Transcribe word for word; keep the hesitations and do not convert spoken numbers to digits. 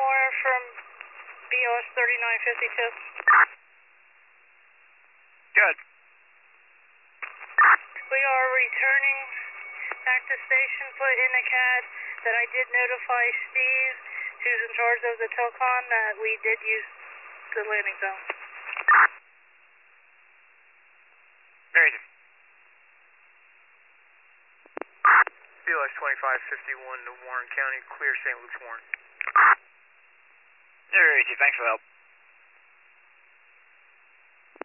more from B O S thirty-nine fifty-two. Good. We are returning back to station, put in the C A D that I did notify Steve, who's in charge of the Telcon, that we did use the landing zone. Very good. B O S twenty-five fifty-one to Warren County, clear Saint Luke's Warren. Very easy, thanks for the help.